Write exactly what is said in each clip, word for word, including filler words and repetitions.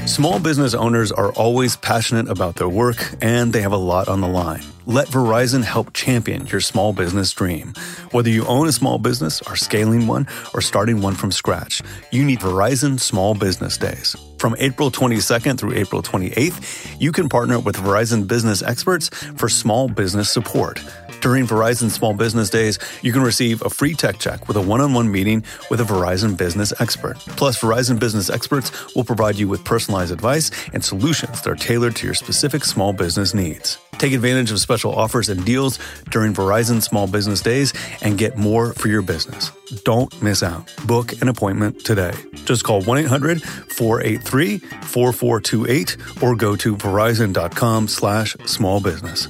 Small business owners are always passionate about their work, and they have a lot on the line. Let Verizon help champion your small business dream. Whether you own a small business, are scaling one, or starting one from scratch, you need Verizon Small Business Days. From April twenty-second through April twenty-eighth, you can partner with Verizon business experts for small business support. During Verizon Small Business Days, you can receive a free tech check with a one-on-one meeting with a Verizon business expert. Plus, Verizon business experts will provide you with personalized advice and solutions that are tailored to your specific small business needs. Take advantage of special offers and deals during Verizon Small Business Days and get more for your business. Don't miss out. Book an appointment today. Just call one eight hundred four eight three four four two eight or go to verizon.com slash small business.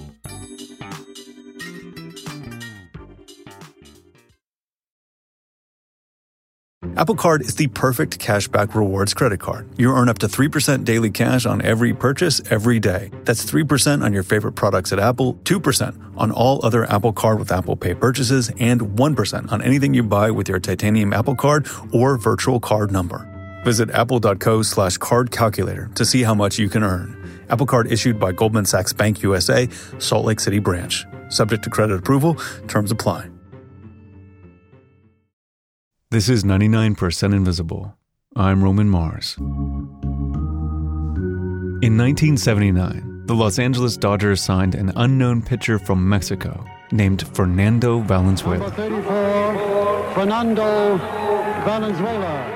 Apple Card is the perfect cashback rewards credit card. You earn up to three percent daily cash on every purchase every day. That's three percent on your favorite products at Apple, two percent on all other Apple Card with Apple Pay purchases, and one percent on anything you buy with your titanium Apple Card or virtual card number. Visit apple.co slash card calculator to see how much you can earn. Apple Card issued by Goldman Sachs Bank U S A, Salt Lake City branch. Subject to credit approval. Terms apply. This is ninety-nine percent Invisible. I'm Roman Mars. In nineteen seventy-nine, the Los Angeles Dodgers signed an unknown pitcher from Mexico named Fernando Valenzuela. Number thirty-four, Fernando Valenzuela.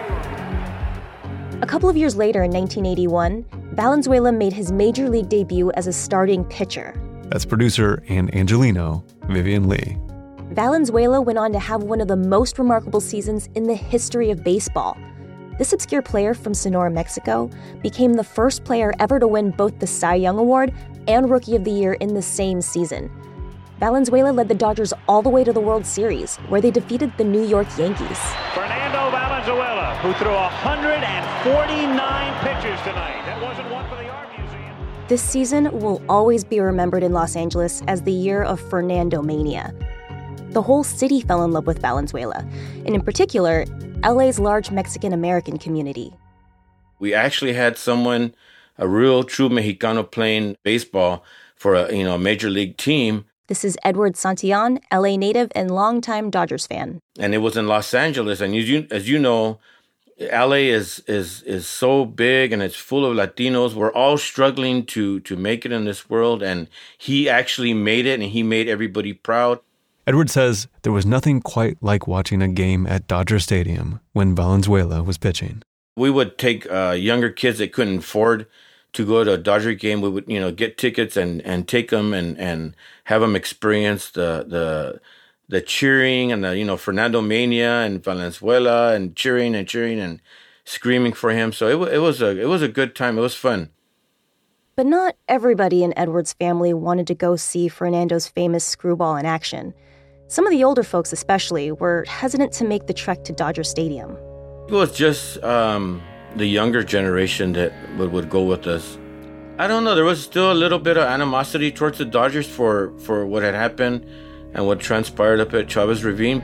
A couple of years later, in nineteen eighty-one, Valenzuela made his major league debut as a starting pitcher. That's producer and Angelino, Vivian Lee. Valenzuela went on to have one of the most remarkable seasons in the history of baseball. This obscure player from Sonora, Mexico, became the first player ever to win both the Cy Young Award and Rookie of the Year in the same season. Valenzuela led the Dodgers all the way to the World Series, where they defeated the New York Yankees. Fernando Valenzuela, who threw one hundred forty-nine pitches tonight. That wasn't one for the Art Museum. This season will always be remembered in Los Angeles as the year of Fernando Mania. The whole city fell in love with Valenzuela, and in particular, L A's large Mexican-American community. We actually had someone, a real true Mexicano playing baseball for a you know a major league team. This is Edward Santillan, L A native and longtime Dodgers fan. And it was in Los Angeles, and as you, as you know, L A is is is so big and it's full of Latinos. We're all struggling to to make it in this world, and he actually made it, and he made everybody proud. Edward says there was nothing quite like watching a game at Dodger Stadium when Valenzuela was pitching. We would take uh, younger kids that couldn't afford to go to a Dodger game. We would, you know, get tickets and, and take them and, and have them experience the the the cheering and the, you know, Fernando Mania and Valenzuela and cheering and cheering and screaming for him. So it, it was a it was a good time. It was fun. But not everybody in Edward's family wanted to go see Fernando's famous screwball in action. Some of the older folks especially were hesitant to make the trek to Dodger Stadium. It was just um, the younger generation that would, would go with us. I don't know, there was still a little bit of animosity towards the Dodgers for, for what had happened and what transpired up at Chavez Ravine.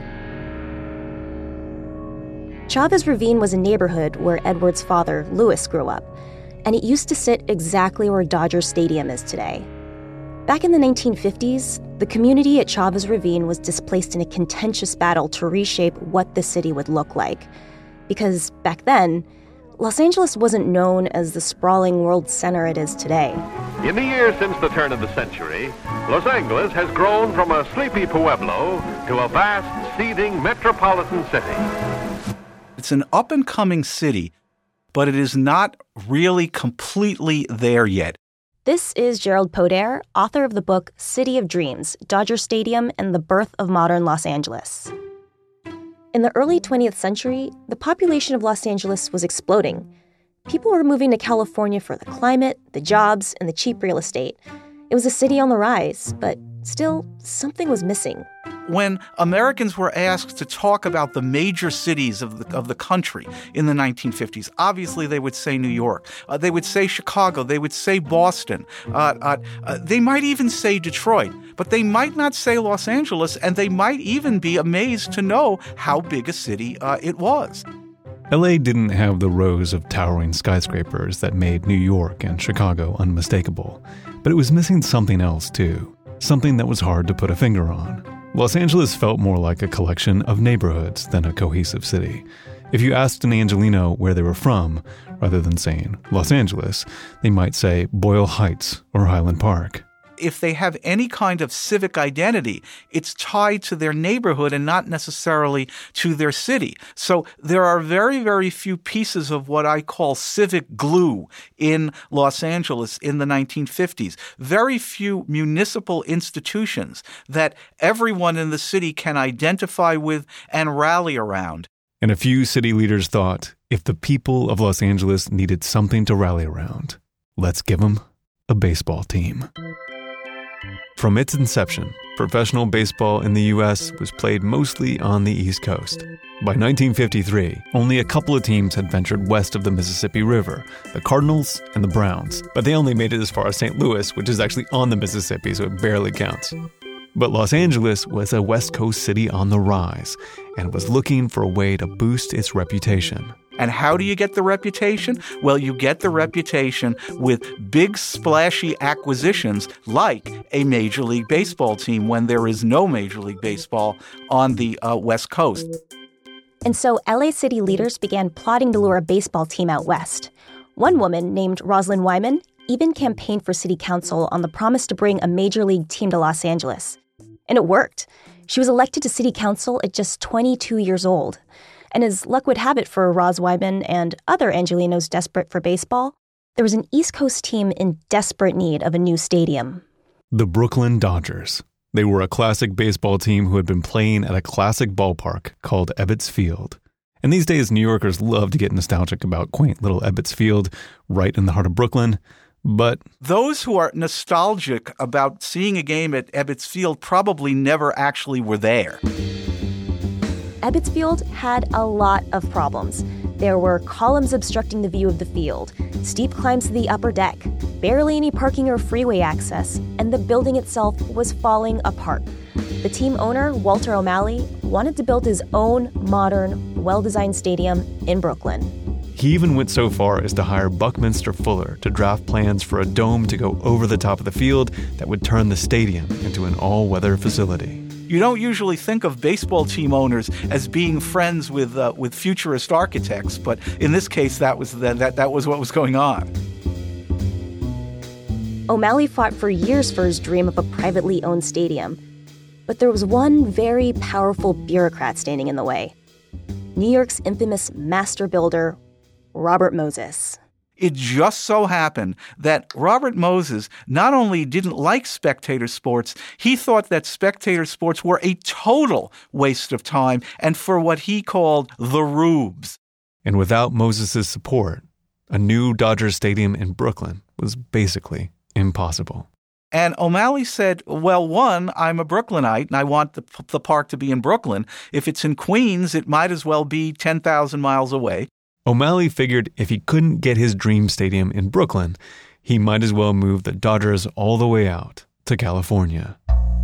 Chavez Ravine was a neighborhood where Edward's father, Louis, grew up, and it used to sit exactly where Dodger Stadium is today. Back in the nineteen fifties, the community at Chavez Ravine was displaced in a contentious battle to reshape what the city would look like. Because back then, Los Angeles wasn't known as the sprawling world center it is today. In the years since the turn of the century, Los Angeles has grown from a sleepy pueblo to a vast, seething metropolitan city. It's an up-and-coming city, but it is not really completely there yet. This is Gerald Poder, author of the book City of Dreams, Dodger Stadium and the Birth of Modern Los Angeles. In the early twentieth century, the population of Los Angeles was exploding. People were moving to California for the climate, the jobs, and the cheap real estate. It was a city on the rise, but still, something was missing. When Americans were asked to talk about the major cities of the, of the country in the nineteen fifties, obviously they would say New York. Uh, they would say Chicago. They would say Boston. Uh, uh, uh, they might even say Detroit. But they might not say Los Angeles, and they might even be amazed to know how big a city uh, it was. L A didn't have the rows of towering skyscrapers that made New York and Chicago unmistakable, but it was missing something else too, something that was hard to put a finger on. Los Angeles felt more like a collection of neighborhoods than a cohesive city. If you asked an Angelino where they were from, rather than saying Los Angeles, they might say Boyle Heights or Highland Park. If they have any kind of civic identity, it's tied to their neighborhood and not necessarily to their city. So there are very, very few pieces of what I call civic glue in Los Angeles in the nineteen fifties. Very few municipal institutions that everyone in the city can identify with and rally around. And a few city leaders thought, if the people of Los Angeles needed something to rally around, let's give them a baseball team. From its inception, professional baseball in the U S was played mostly on the East Coast. By nineteen fifty-three, only a couple of teams had ventured west of the Mississippi River, the Cardinals and the Browns. But they only made it as far as Saint Louis, which is actually on the Mississippi, so it barely counts. But Los Angeles was a West Coast city on the rise and was looking for a way to boost its reputation. And how do you get the reputation? Well, you get the reputation with big, splashy acquisitions like a Major League Baseball team when there is no Major League Baseball on the uh, West Coast. And so L A city leaders began plotting to lure a baseball team out west. One woman named Rosalind Wyman even campaigned for city council on the promise to bring a Major League team to Los Angeles. And it worked. She was elected to city council at just twenty-two years old. And as luck would have it for Ros Wyman and other Angelinos desperate for baseball, there was an East Coast team in desperate need of a new stadium. The Brooklyn Dodgers. They were a classic baseball team who had been playing at a classic ballpark called Ebbets Field. And these days, New Yorkers love to get nostalgic about quaint little Ebbets Field right in the heart of Brooklyn. But those who are nostalgic about seeing a game at Ebbets Field probably never actually were there. Ebbets Field had a lot of problems. There were columns obstructing the view of the field, steep climbs to the upper deck, barely any parking or freeway access, and the building itself was falling apart. The team owner, Walter O'Malley, wanted to build his own modern, well-designed stadium in Brooklyn. He even went so far as to hire Buckminster Fuller to draft plans for a dome to go over the top of the field that would turn the stadium into an all-weather facility. You don't usually think of baseball team owners as being friends with uh, with futurist architects, but in this case, that was the, that that was what was going on. O'Malley fought for years for his dream of a privately owned stadium, but there was one very powerful bureaucrat standing in the way: New York's infamous master builder, Robert Moses. It just so happened that Robert Moses not only didn't like spectator sports, he thought that spectator sports were a total waste of time and for what he called the rubes. And without Moses' support, a new Dodger Stadium in Brooklyn was basically impossible. And O'Malley said, well, one, I'm a Brooklynite and I want the, the park to be in Brooklyn. If it's in Queens, it might as well be ten thousand miles away. O'Malley figured if he couldn't get his dream stadium in Brooklyn, he might as well move the Dodgers all the way out to California.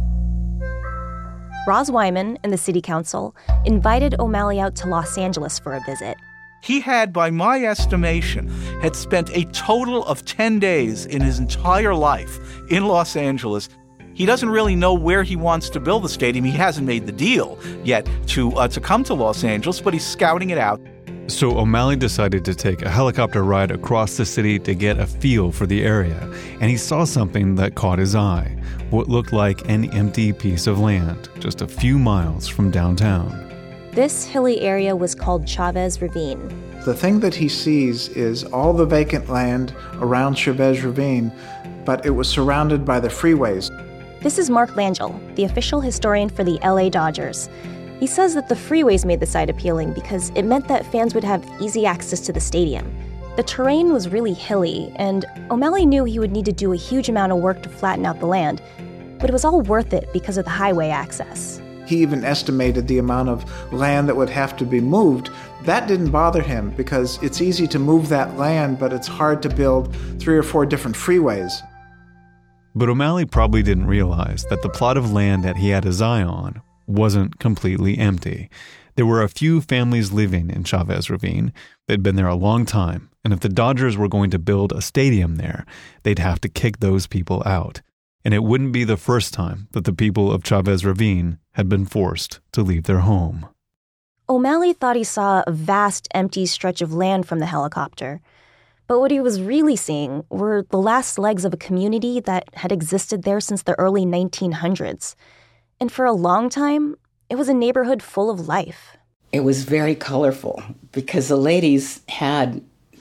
Ros Wyman and the city council invited O'Malley out to Los Angeles for a visit. He had, by my estimation, had spent a total of ten days in his entire life in Los Angeles. He doesn't really know where he wants to build the stadium. He hasn't made the deal yet to uh, to come to Los Angeles, but he's scouting it out. So O'Malley decided to take a helicopter ride across the city to get a feel for the area, and he saw something that caught his eye, what looked like an empty piece of land just a few miles from downtown. This hilly area was called Chavez Ravine. The thing that he sees is all the vacant land around Chavez Ravine, but it was surrounded by the freeways. This is Mark Langell, the official historian for the L A Dodgers. He says that the freeways made the site appealing because it meant that fans would have easy access to the stadium. The terrain was really hilly, and O'Malley knew he would need to do a huge amount of work to flatten out the land, but it was all worth it because of the highway access. He even estimated the amount of land that would have to be moved. That didn't bother him because it's easy to move that land, but it's hard to build three or four different freeways. But O'Malley probably didn't realize that the plot of land that he had his eye on wasn't completely empty. There were a few families living in Chavez Ravine. They'd been there a long time, and if the Dodgers were going to build a stadium there, they'd have to kick those people out. And it wouldn't be the first time that the people of Chavez Ravine had been forced to leave their home. O'Malley thought he saw a vast, empty stretch of land from the helicopter. But what he was really seeing were the last legs of a community that had existed there since the early nineteen hundreds. And for a long time, it was a neighborhood full of life. It was very colorful because the ladies had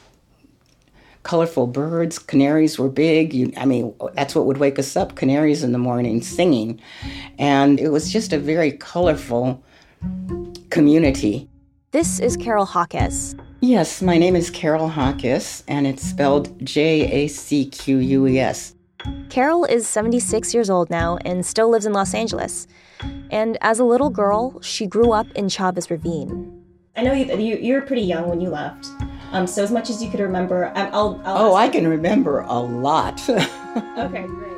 colorful birds. Canaries were big. You, I mean, that's what would wake us up, canaries in the morning singing. And it was just a very colorful community. This is Carol Hawkes. Yes, my name is Carol Hawkes, and it's spelled J A C Q U E S. Carol is seventy-six years old now and still lives in Los Angeles. And as a little girl, she grew up in Chavez Ravine. I know you, you, you were pretty young when you left. Um, so as much as you could remember, I'll... I'll oh, I can remember a lot. Okay, great.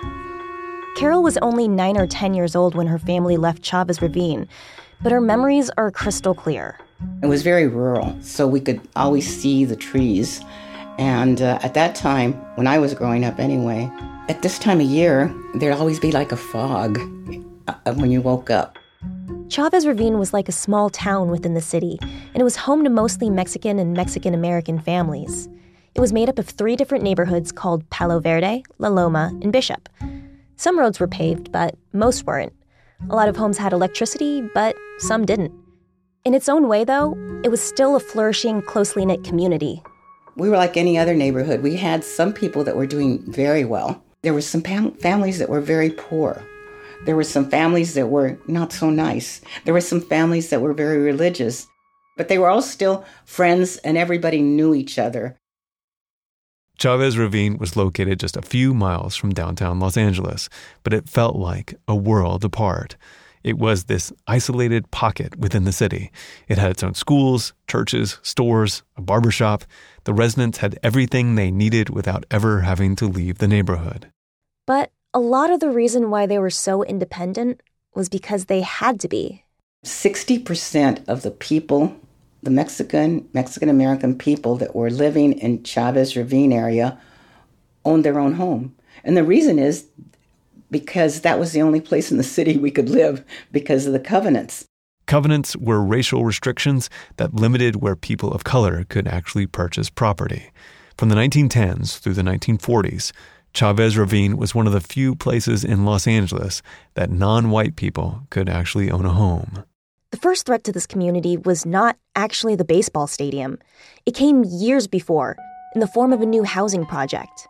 Carol was only nine or ten years old when her family left Chavez Ravine, but her memories are crystal clear. It was very rural, so we could always see the trees. And uh, at that time, when I was growing up anyway, at this time of year, there'd always be like a fog uh, when you woke up. Chavez Ravine was like a small town within the city, and it was home to mostly Mexican and Mexican-American families. It was made up of three different neighborhoods called Palo Verde, La Loma, and Bishop. Some roads were paved, but most weren't. A lot of homes had electricity, but some didn't. In its own way, though, it was still a flourishing, closely knit community. We were like any other neighborhood. We had some people that were doing very well. There were some fam- families that were very poor. There were some families that were not so nice. There were some families that were very religious. But they were all still friends, and everybody knew each other. Chavez Ravine was located just a few miles from downtown Los Angeles, but it felt like a world apart. It was this isolated pocket within the city. It had its own schools, churches, stores, a barbershop. The residents had everything they needed without ever having to leave the neighborhood. But a lot of the reason why they were so independent was because they had to be. sixty percent of the people, the Mexican, Mexican-American people that were living in Chavez Ravine area owned their own home. And the reason is because that was the only place in the city we could live because of the covenants. Covenants were racial restrictions that limited where people of color could actually purchase property. From the nineteen tens through the nineteen forties, Chavez Ravine was one of the few places in Los Angeles that non-white people could actually own a home. The first threat to this community was not actually the baseball stadium. It came years before, in the form of a new housing project.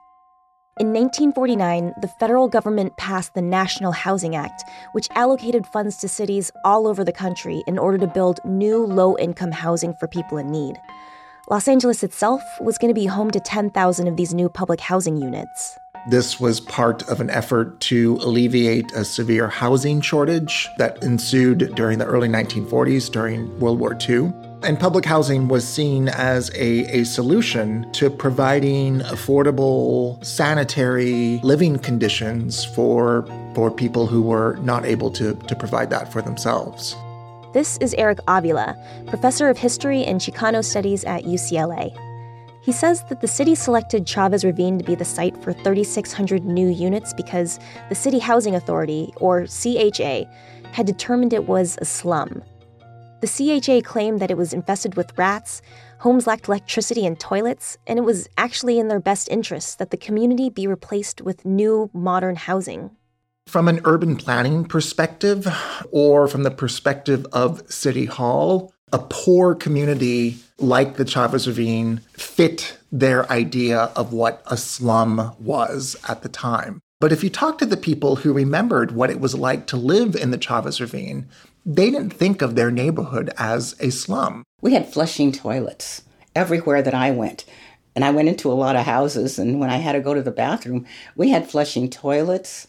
In nineteen forty-nine, the federal government passed the National Housing Act, which allocated funds to cities all over the country in order to build new low-income housing for people in need. Los Angeles itself was going to be home to ten thousand of these new public housing units. This was part of an effort to alleviate a severe housing shortage that ensued during the early nineteen forties, during World War Two. And public housing was seen as a, a solution to providing affordable, sanitary living conditions for, for people who were not able to, to provide that for themselves. This is Eric Avila, professor of history and Chicano studies at U C L A. He says that the city selected Chavez Ravine to be the site for thirty-six hundred new units because the City Housing Authority, or C H A, had determined it was a slum. The C H A claimed that it was infested with rats, homes lacked electricity and toilets, and it was actually in their best interests that the community be replaced with new, modern housing. From an urban planning perspective, or from the perspective of City Hall, a poor community like the Chavez Ravine fit their idea of what a slum was at the time. But if you talk to the people who remembered what it was like to live in the Chavez Ravine, they didn't think of their neighborhood as a slum. We had flushing toilets everywhere that I went. And I went into a lot of houses, and when I had to go to the bathroom, we had flushing toilets.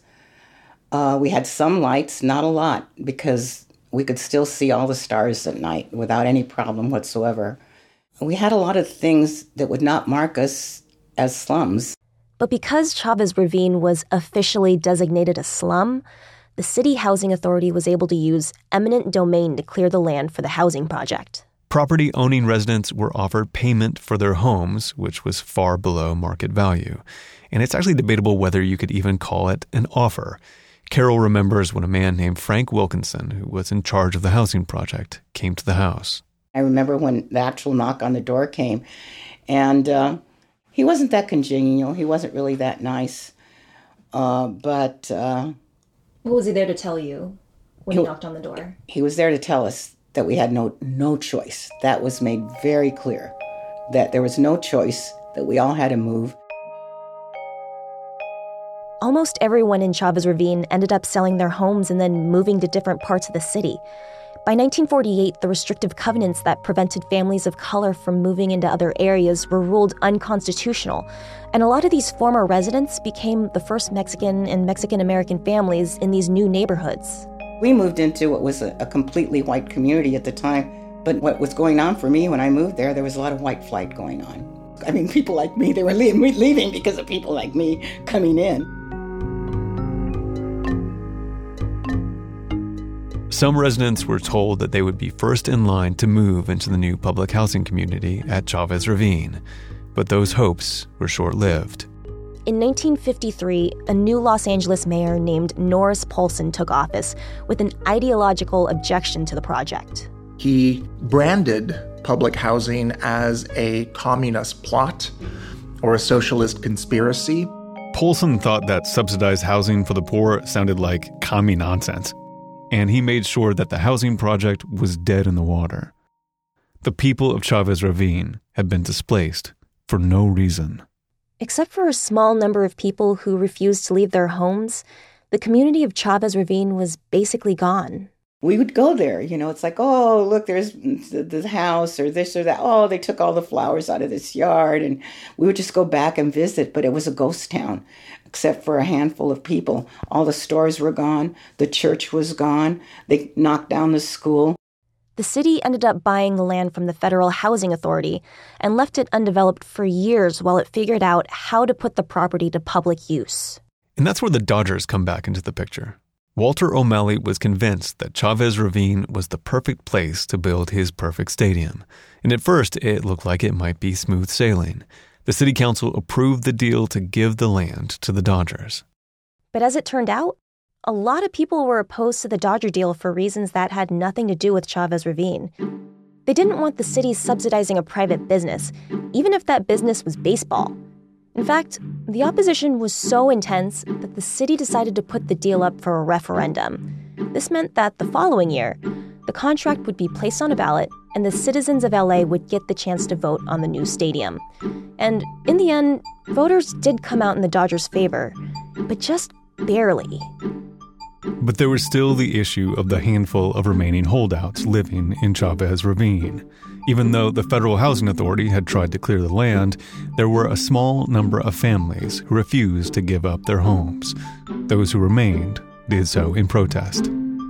Uh, we had some lights, not a lot, because we could still see all the stars at night without any problem whatsoever. We had a lot of things that would not mark us as slums. But because Chavez Ravine was officially designated a slum, the City Housing Authority was able to use eminent domain to clear the land for the housing project. Property-owning residents were offered payment for their homes, which was far below market value. And it's actually debatable whether you could even call it an offer. Carol remembers when a man named Frank Wilkinson, who was in charge of the housing project, came to the house. I remember when the actual knock on the door came, and uh, he wasn't that congenial. He wasn't really that nice. Uh, but... Uh, what was he there to tell you when he, he knocked on the door? He was there to tell us that we had no no choice. That was made very clear, that there was no choice, that we all had to move. Almost everyone in Chavez Ravine ended up selling their homes and then moving to different parts of the city. By nineteen forty-eight, the restrictive covenants that prevented families of color from moving into other areas were ruled unconstitutional, and a lot of these former residents became the first Mexican and Mexican-American families in these new neighborhoods. We moved into what was a, a completely white community at the time, but what was going on for me when I moved there, there was a lot of white flight going on. I mean, people like me, they were leaving because of people like me coming in. Some residents were told that they would be first in line to move into the new public housing community at Chavez Ravine, but those hopes were short-lived. In nineteen fifty-three, a new Los Angeles mayor named Norris Poulsen took office with an ideological objection to the project. He branded public housing as a communist plot or a socialist conspiracy. Poulsen thought that subsidized housing for the poor sounded like commie nonsense, and he made sure that the housing project was dead in the water. The people of Chavez Ravine had been displaced for no reason. Except for a small number of people who refused to leave their homes, the community of Chavez Ravine was basically gone. We would go there, you know, it's like, oh, look, there's the house or this or that. Oh, they took all the flowers out of this yard. And we would just go back and visit, but it was a ghost town, except for a handful of people. All the stores were gone. The church was gone. They knocked down the school. The city ended up buying the land from the Federal Housing Authority and left it undeveloped for years while it figured out how to put the property to public use. And that's where the Dodgers come back into the picture. Walter O'Malley was convinced that Chavez Ravine was the perfect place to build his perfect stadium. And at first, it looked like it might be smooth sailing. The city council approved the deal to give the land to the Dodgers. But as it turned out, a lot of people were opposed to the Dodger deal for reasons that had nothing to do with Chavez Ravine. They didn't want the city subsidizing a private business, even if that business was baseball. In fact, the opposition was so intense that the city decided to put the deal up for a referendum. This meant that the following year, the contract would be placed on a ballot and the citizens of L A would get the chance to vote on the new stadium. And in the end, voters did come out in the Dodgers' favor, but just barely. But there was still the issue of the handful of remaining holdouts living in Chavez Ravine. Even though the Federal Housing Authority had tried to clear the land, there were a small number of families who refused to give up their homes. Those who remained did so in protest.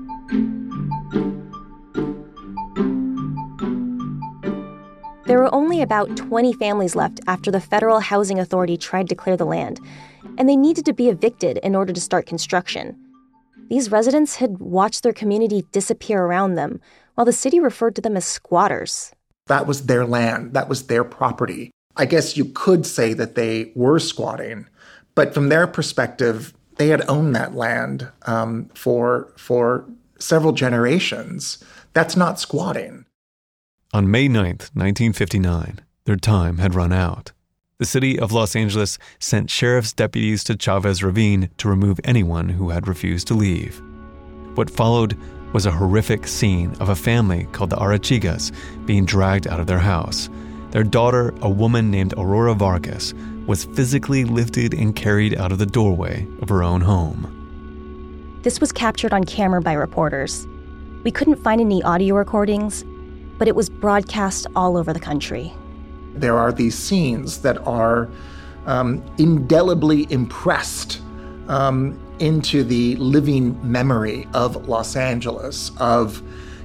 There were only about twenty families left after the Federal Housing Authority tried to clear the land, and they needed to be evicted in order to start construction. These residents had watched their community disappear around them, while the city referred to them as squatters. That was their land. That was their property. I guess you could say that they were squatting, but from their perspective, they had owned that land um, for, for several generations. That's not squatting. On May ninth, nineteen fifty-nine, their time had run out. The city of Los Angeles sent sheriff's deputies to Chavez Ravine to remove anyone who had refused to leave. What followed was a horrific scene of a family called the Arachigas being dragged out of their house. Their daughter, a woman named Aurora Vargas, was physically lifted and carried out of the doorway of her own home. This was captured on camera by reporters. We couldn't find any audio recordings, but it was broadcast all over the country. There are these scenes that are um, indelibly impressed um, into the living memory of Los Angeles, of,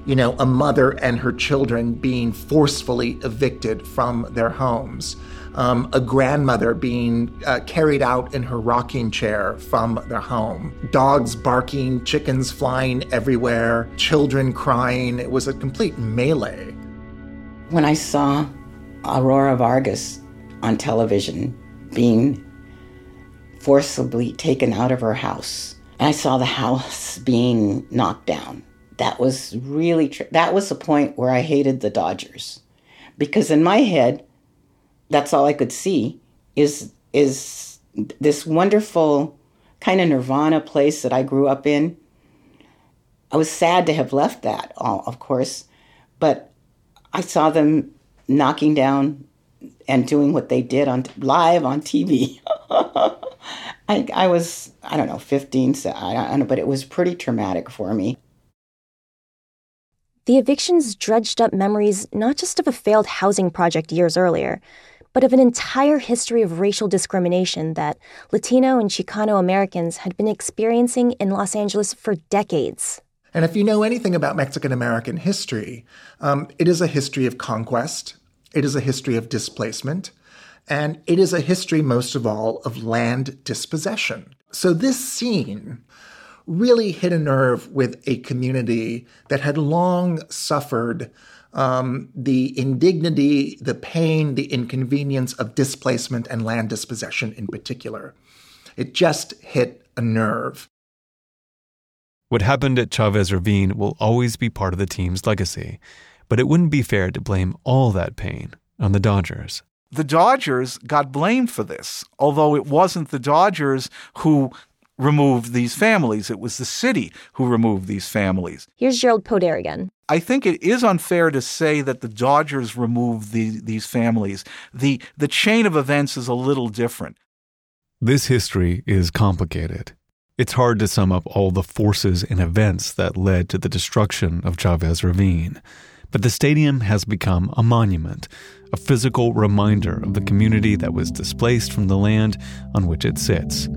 you know, a mother and her children being forcefully evicted from their homes, um, a grandmother being uh, carried out in her rocking chair from their home, dogs barking, chickens flying everywhere, children crying. It was a complete melee. When I saw Aurora Vargas on television being forcibly taken out of her house, and I saw the house being knocked down, that was really, tr- that was the point where I hated the Dodgers. Because in my head, that's all I could see is, is this wonderful kind of nirvana place that I grew up in. I was sad to have left that, of course, but I saw them knocking down and doing what they did on live on T V. I, I was, I don't know, fifteen, so I don't know, but it was pretty traumatic for me. The evictions dredged up memories not just of a failed housing project years earlier, but of an entire history of racial discrimination that Latino and Chicano Americans had been experiencing in Los Angeles for decades. And if you know anything about Mexican-American history, um, it is a history of conquest, it is a history of displacement, and it is a history, most of all, of land dispossession. So this scene really hit a nerve with a community that had long suffered um, the indignity, the pain, the inconvenience of displacement and land dispossession in particular. It just hit a nerve. What happened at Chavez Ravine will always be part of the team's legacy, but it wouldn't be fair to blame all that pain on the Dodgers. The Dodgers got blamed for this, although it wasn't the Dodgers who removed these families. It was the city who removed these families. Here's Gerald Poder again. I think it is unfair to say that the Dodgers removed the, these families. The, the chain of events is a little different. This history is complicated. It's hard to sum up all the forces and events that led to the destruction of Chavez Ravine. But the stadium has become a monument, a physical reminder of the community that was displaced from the land on which it sits.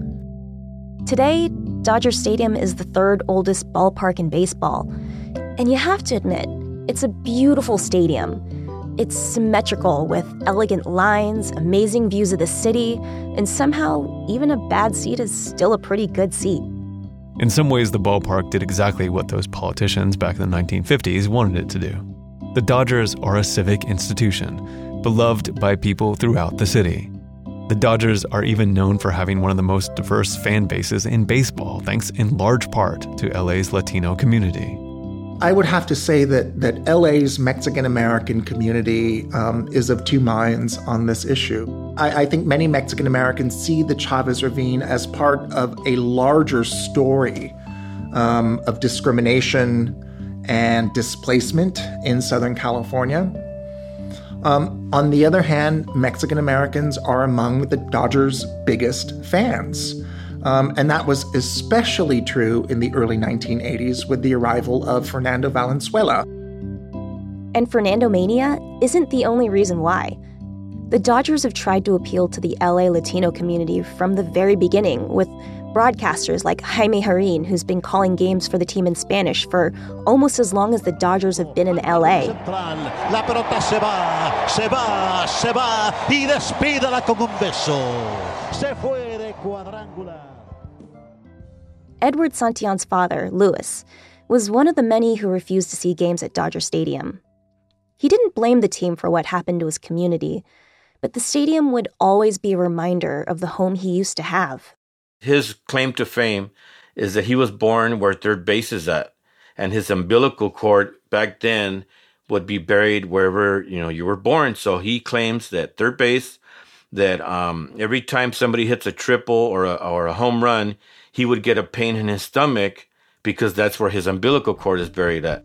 Today, Dodger Stadium is the third oldest ballpark in baseball. And you have to admit, it's a beautiful stadium. It's symmetrical with elegant lines, amazing views of the city, and somehow even a bad seat is still a pretty good seat. In some ways, the ballpark did exactly what those politicians back in the nineteen fifties wanted it to do. The Dodgers are a civic institution, beloved by people throughout the city. The Dodgers are even known for having one of the most diverse fan bases in baseball, thanks in large part to L A's Latino community. I would have to say that that L A's Mexican-American community um, is of two minds on this issue. I, I think many Mexican-Americans see the Chavez Ravine as part of a larger story um, of discrimination and displacement in Southern California. Um, on the other hand, Mexican Americans are among the Dodgers' biggest fans. Um, and that was especially true in the early nineteen eighties with the arrival of Fernando Valenzuela. And Fernando Mania isn't the only reason why. The Dodgers have tried to appeal to the L A Latino community from the very beginning, with broadcasters like Jaime Jarrín, who's been calling games for the team in Spanish for almost as long as the Dodgers have been in L A. La pelota se va, se va, se va, y despídala con un beso. Se fue de cuadrangular. Edward Santillan's father, Louis, was one of the many who refused to see games at Dodger Stadium. He didn't blame the team for what happened to his community, but the stadium would always be a reminder of the home he used to have. His claim to fame is that he was born where third base is at, and his umbilical cord back then would be buried wherever, you know, you were born. So he claims that third base, that um, every time somebody hits a triple or a, or a home run, he would get a pain in his stomach because that's where his umbilical cord is buried at.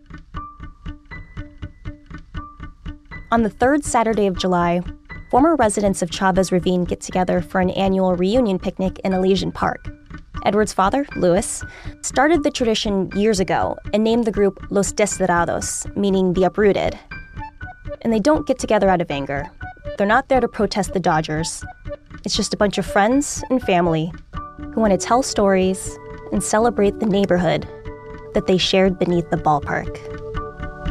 On the third Saturday of July, former residents of Chavez Ravine get together for an annual reunion picnic in Elysian Park. Edward's father, Louis, started the tradition years ago and named the group Los Desterrados, meaning the uprooted. And they don't get together out of anger. They're not there to protest the Dodgers. It's just a bunch of friends and family who want to tell stories and celebrate the neighborhood that they shared beneath the ballpark.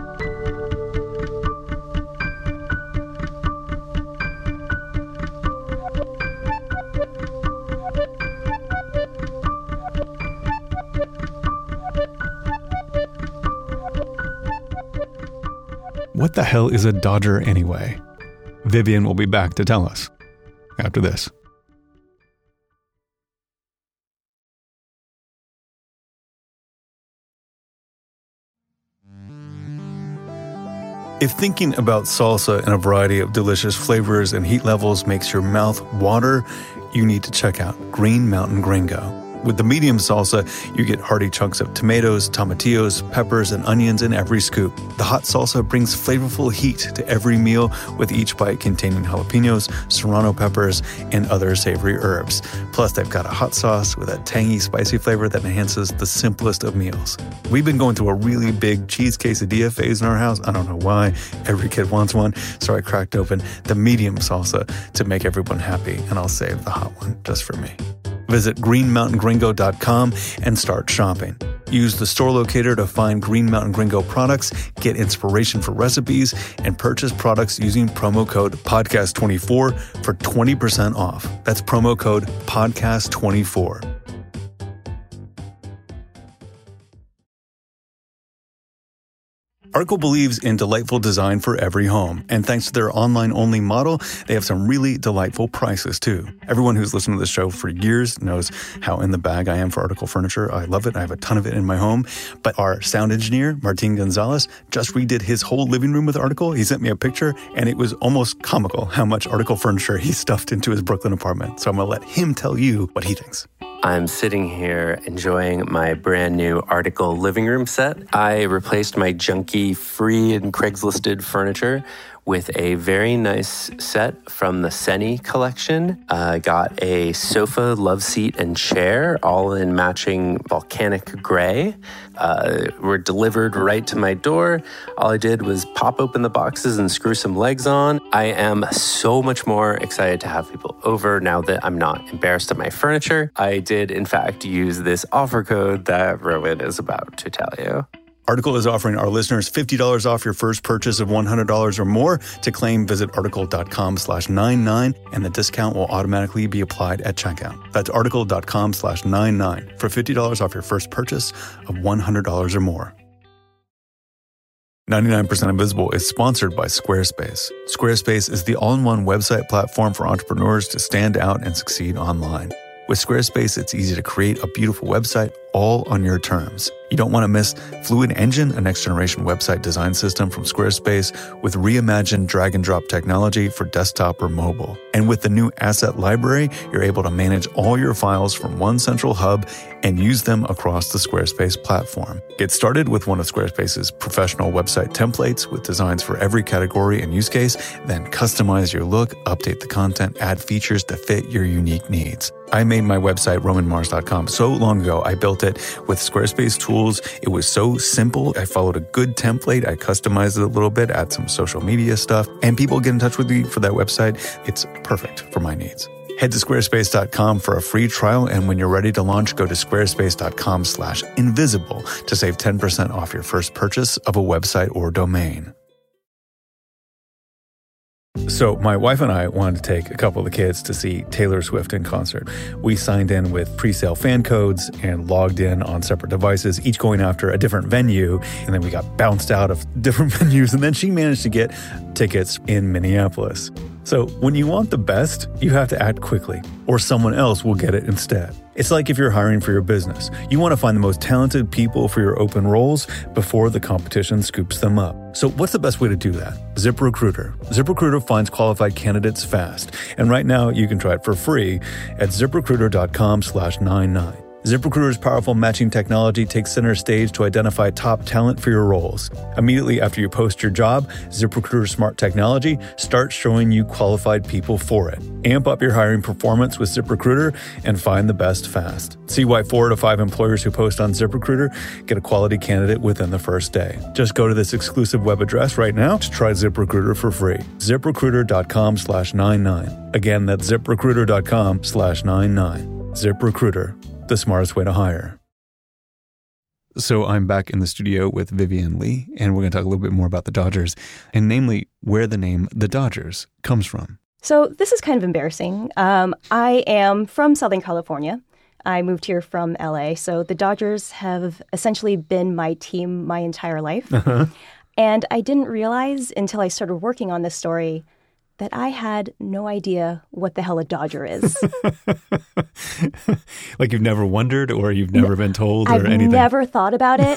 what the hell is a Dodger anyway? Vivian will be back to tell us after this. If thinking about salsa in a variety of delicious flavors and heat levels makes your mouth water, you need to check out Green Mountain Gringo. With the medium salsa, you get hearty chunks of tomatoes, tomatillos, peppers, and onions in every scoop. The hot salsa brings flavorful heat to every meal, with each bite containing jalapenos, serrano peppers, and other savory herbs. Plus, they've got a hot sauce with a tangy, spicy flavor that enhances the simplest of meals. We've been going through a really big cheese quesadilla phase in our house. I don't know why. Every kid wants one, so I cracked open the medium salsa to make everyone happy, and I'll save the hot one just for me. Visit green mountain gringo dot com and start shopping. Use the store locator to find Green Mountain Gringo products, get inspiration for recipes, and purchase products using promo code podcast twenty-four for twenty percent off. That's promo code podcast twenty-four. Article believes in delightful design for every home, and thanks to their online-only model, they have some really delightful prices, too. Everyone who's listened to the show for years knows how in the bag I am for Article furniture. I love it. I have a ton of it in my home. But our sound engineer, Martin Gonzalez, just redid his whole living room with Article. He sent me a picture, and it was almost comical how much Article furniture he stuffed into his Brooklyn apartment. So I'm going to let him tell you what he thinks. I'm sitting here enjoying my brand new Article living room set. I replaced my junky free and Craigslisted furniture with a very nice set from the Seni collection. I uh, got a sofa, love seat, and chair, all in matching volcanic gray. Uh, were delivered right to my door. All I did was pop open the boxes and screw some legs on. I am so much more excited to have people over now that I'm not embarrassed of my furniture. I did, in fact, use this offer code that Rowan is about to tell you. Article is offering our listeners fifty dollars off your first purchase of one hundred dollars or more. To claim, visit article.com slash 99, and the discount will automatically be applied at checkout. That's article.com slash 99 for fifty dollars off your first purchase of one hundred dollars or more. ninety-nine percent Invisible is sponsored by Squarespace. Squarespace is the all-in-one website platform for entrepreneurs to stand out and succeed online. With Squarespace, it's easy to create a beautiful website all on your terms. You don't want to miss Fluid Engine, a next-generation website design system from Squarespace with reimagined drag-and-drop technology for desktop or mobile. And with the new Asset Library, you're able to manage all your files from one central hub and use them across the Squarespace platform. Get started with one of Squarespace's professional website templates with designs for every category and use case, then customize your look, update the content, add features to fit your unique needs. I made my website, roman mars dot com, so long ago. I built it with Squarespace tools. It was so simple. I followed a good template. I customized it a little bit, add some social media stuff, and people get in touch with me for that website. It's perfect for my needs. Head to squarespace dot com for a free trial, and when you're ready to launch, go to squarespace.com slash invisible to save ten percent off your first purchase of a website or domain. So my wife and I wanted to take a couple of the kids to see Taylor Swift in concert. We signed in with pre-sale fan codes and logged in on separate devices, each going after a different venue. And then we got bounced out of different venues. And then she managed to get tickets in Minneapolis. So when you want the best, you have to act quickly, or someone else will get it instead. It's like if you're hiring for your business. You want to find the most talented people for your open roles before the competition scoops them up. So what's the best way to do that? ZipRecruiter. ZipRecruiter finds qualified candidates fast. And right now you can try it for free at ziprecruiter.com slash 99. ZipRecruiter's powerful matching technology takes center stage to identify top talent for your roles. Immediately after you post your job, ZipRecruiter's smart technology starts showing you qualified people for it. Amp up your hiring performance with ZipRecruiter and find the best fast. See why four out of five employers who post on ZipRecruiter get a quality candidate within the first day. Just go to this exclusive web address right now to try ZipRecruiter for free. ZipRecruiter.com slash 99. Again, that's ZipRecruiter.com slash 99. ZipRecruiter. The smartest way to hire. So I'm back in the studio with Vivian Lee, and we're going to talk a little bit more about the Dodgers, and namely where the name the Dodgers comes from. So this is kind of embarrassing. Um, I am from Southern California. I moved here from L A, so the Dodgers have essentially been my team my entire life. Uh-huh. And I didn't realize until I started working on this story that I had no idea what the hell a Dodger is. Like you've never wondered or you've never been told or I've anything? I've never thought about it.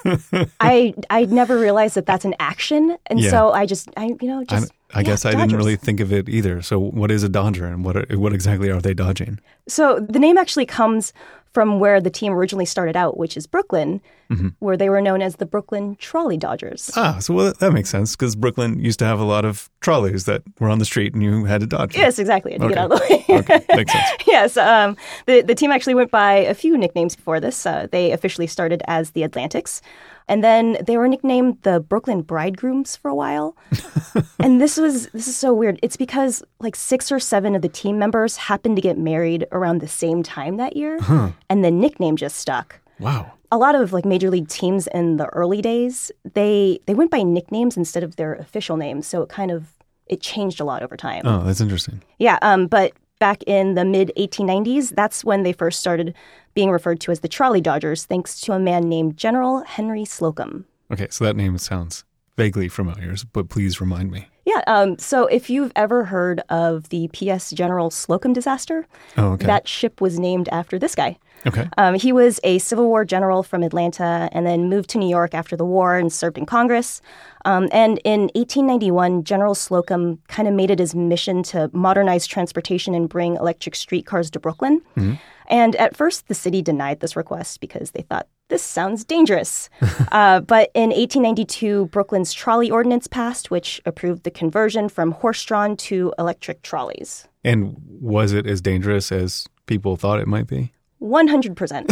I I never realized that that's an action. And Yeah. so I just, I you know, just... I, I yeah, guess I didn't Dodgers. really think of it either. So what is a Dodger and what are, what exactly are they dodging? So the name actually comes from where the team originally started out, which is Brooklyn, Mm-hmm. where they were known as the Brooklyn Trolley Dodgers. Ah, so well, that makes sense because Brooklyn used to have a lot of trolleys that were on the street and you had to dodge them. Yes, exactly. I had to Okay. get out of the way. Okay, makes sense. Yes, um, the, the team actually went by a few nicknames before this. Uh, they officially started as the Atlantics. And then they were nicknamed the Brooklyn Bridegrooms for a while. And this was this is so weird. It's because like six or seven of the team members happened to get married around the same time that year. Huh. And the nickname just stuck. Wow. A lot of like major league teams in the early days, they they went by nicknames instead of their official names. So it kind of it changed a lot over time. Oh, that's interesting. Yeah, um, but back in the mid eighteen nineties, that's when they first started being referred to as the Trolley Dodgers, thanks to a man named General Henry Slocum. Okay, so that name sounds vaguely familiar, but please remind me. Yeah, um, so if you've ever heard of the P S General Slocum disaster, Oh, okay. that ship was named after this guy. Okay. Um, he was a Civil War general from Atlanta and then moved to New York after the war and served in Congress. Um, and in eighteen ninety-one, General Slocum kind of made it his mission to modernize transportation and bring electric streetcars to Brooklyn. Mm-hmm. And at first, the city denied this request because they thought, this sounds dangerous. uh, but in eighteen ninety-two, Brooklyn's trolley ordinance passed, which approved the conversion from horse-drawn to electric trolleys. And was it as dangerous as people thought it might be? one hundred percent.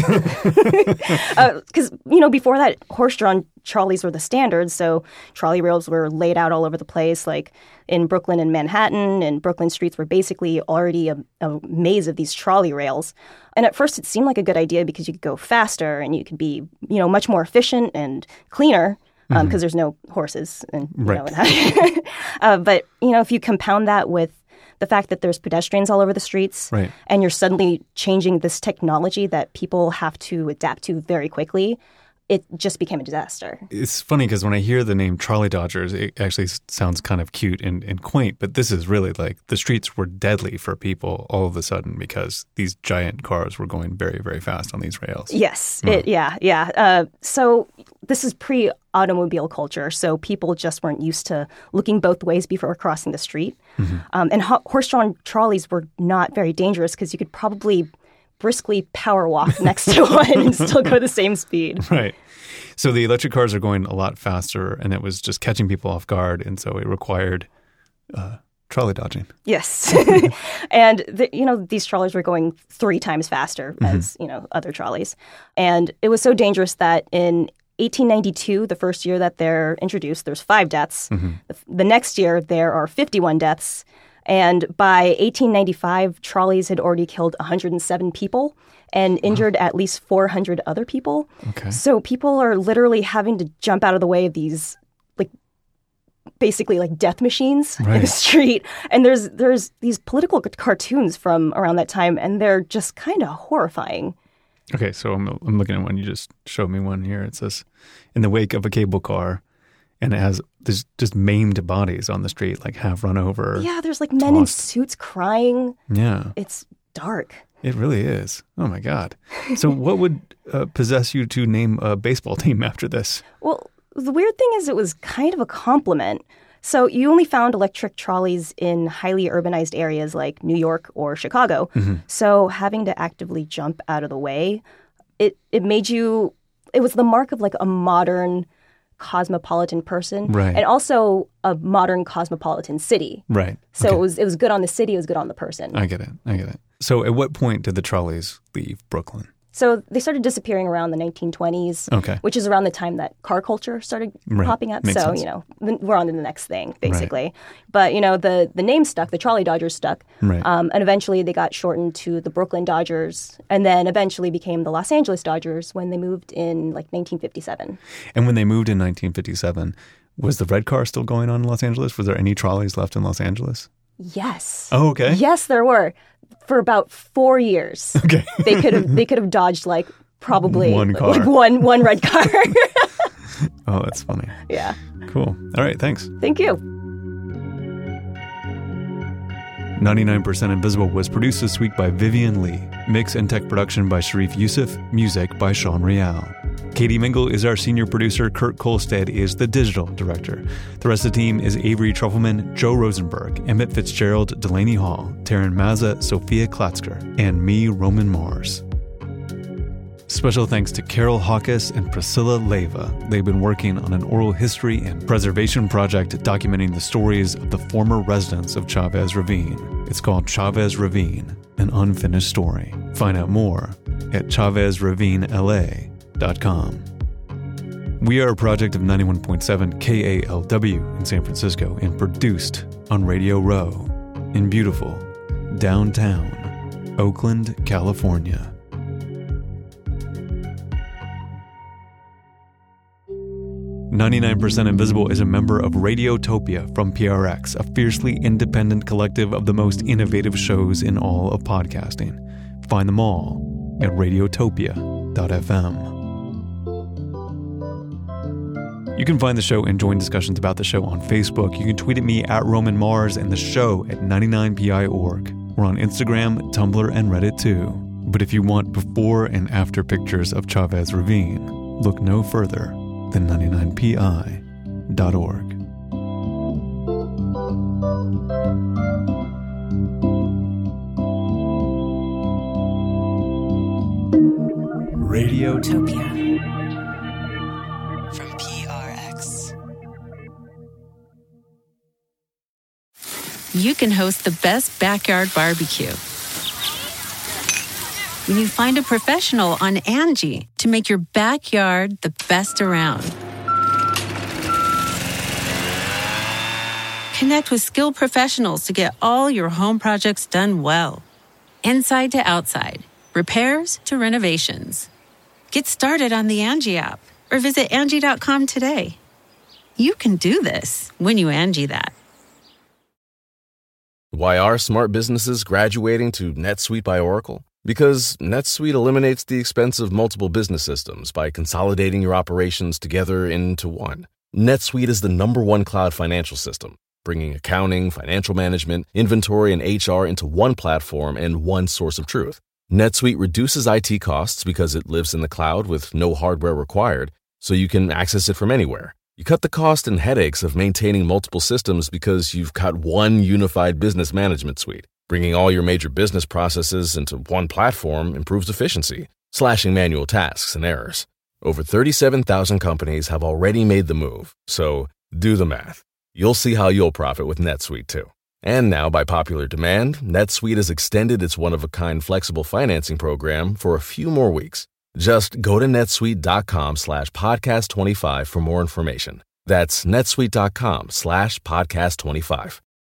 Because, uh, you know, before that, horse-drawn trolleys were the standard, so trolley rails were laid out all over the place. Like in Brooklyn and Manhattan, and Brooklyn streets were basically already a, a maze of these trolley rails. And at first, it seemed like a good idea because you could go faster and you could be, you know, much more efficient and cleaner because um, Mhm. there's no horses. And, you Right. know, and uh, but, you know, if you compound that with the fact that there's pedestrians all over the streets, Right. and you're suddenly changing this technology that people have to adapt to very quickly, it just became a disaster. It's funny because when I hear the name Trolley Dodgers, it actually s- sounds kind of cute and, and quaint, but this is really like the streets were deadly for people all of a sudden because these giant cars were going very, very fast on these rails. Yes. Oh. It, yeah. Yeah. Uh, so this is pre-automobile culture. So people just weren't used to looking both ways before crossing the street. Mm-hmm. Um, and ho- horse-drawn trolleys were not very dangerous because you could probably briskly power walk next to one and still go the same speed. Right. So the electric cars are going a lot faster and it was just catching people off guard. And so it required uh, trolley dodging. Yes. And, the, you know, these trolleys were going three times faster Mm-hmm. as, you know, other trolleys. And it was so dangerous that in eighteen ninety-two, the first year that they're introduced, there's five deaths. Mm-hmm. The, the next year, there are fifty-one deaths. And by eighteen ninety-five, trolleys had already killed one hundred seven people and injured at least four hundred other people. Okay. So people are literally having to jump out of the way of these, like, basically like death machines in Right. the street. And there's there's these political c- cartoons from around that time, and they're just kind of horrifying. Okay, so I'm, I'm looking at one. You just showed me one here. It says, in the wake of a cable car, and it has there's just maimed bodies on the street, like half run over. Yeah, there's like men in tossed. suits crying. Yeah, It's dark. it really is. Oh my God. So what would uh, possess you to name a baseball team after this? Well, the weird thing is it was kind of a compliment. So you only found electric trolleys in highly urbanized areas like New York or Chicago. Mm-hmm. So having to actively jump out of the way, it, it made you, it was the mark of like a modern cosmopolitan person. Right. And also a modern cosmopolitan city. Right. So Okay. it was it was good on the city, it was good on the person. I get it. I get it. So at what point did the trolleys leave Brooklyn? So they started disappearing around the nineteen twenties, Okay. which is around the time that car culture started Right. popping up. Makes so, sense. you know, th- we're on to the next thing, basically. But, you know, the, the name stuck, the Trolley Dodgers stuck. Right. Um, and eventually they got shortened to the Brooklyn Dodgers, and then eventually became the Los Angeles Dodgers when they moved in like nineteen fifty-seven. And when they moved in nineteen fifty-seven, was the red car still going on in Los Angeles? Was there any trolleys left in Los Angeles? Yes. Oh, okay. Yes, there were. For about four years. Okay. they could have they could have dodged like probably one car. like one one red car. Oh, that's funny. Yeah. Cool. All right, thanks. Thank you. ninety-nine percent Invisible was produced this week by Vivian Lee. Mix and tech production by Sharif Youssef. Music by Sean Real. Katie Mingle is our senior producer. Kurt Kolstad is the digital director. The rest of the team is Avery Trufelman, Joe Rosenberg, Emmett Fitzgerald, Delaney Hall, Taryn Mazza, Sophia Klatzker, and me, Roman Mars. Special thanks to Carol Hawkes and Priscilla Leyva. They've been working on an oral history and preservation project documenting the stories of the former residents of Chavez Ravine. It's called Chavez Ravine, an unfinished story. Find out more at chavez ravine l a dot com. We are a project of ninety-one point seven K A L W in San Francisco and produced on Radio Row in beautiful downtown Oakland, California. ninety-nine percent Invisible is a member of Radiotopia from P R X, a fiercely independent collective of the most innovative shows in all of podcasting. Find them all at radiotopia dot f m. You can find the show and join discussions about the show on Facebook. You can tweet at me at Roman Mars and the show at ninety-nine P I dot org. We're on Instagram, Tumblr, and Reddit too. But if you want before and after pictures of Chavez Ravine, look no further than ninety-nine P I dot org. Radiotopia from P R X. You can host the best backyard barbecue when you find a professional on Angie to make your backyard the best around. Connect with skilled professionals to get all your home projects done well. Inside to outside, repairs to renovations. Get started on the Angie app or visit Angie dot com today. You can do this when you Angie that. Why are smart businesses graduating to NetSuite by Oracle? Because NetSuite eliminates the expense of multiple business systems by consolidating your operations together into one. NetSuite is the number one cloud financial system, bringing accounting, financial management, inventory, and H R into one platform and one source of truth. NetSuite reduces I T costs because it lives in the cloud with no hardware required, so you can access it from anywhere. You cut the cost and headaches of maintaining multiple systems because you've got one unified business management suite. Bringing all your major business processes into one platform improves efficiency, slashing manual tasks and errors. Over thirty-seven thousand companies have already made the move, so do the math. You'll see how you'll profit with NetSuite too. And now, by popular demand, NetSuite has extended its one-of-a-kind flexible financing program for a few more weeks. Just go to netsuite.com slash podcast25 for more information. That's netsuite.com slash podcast25.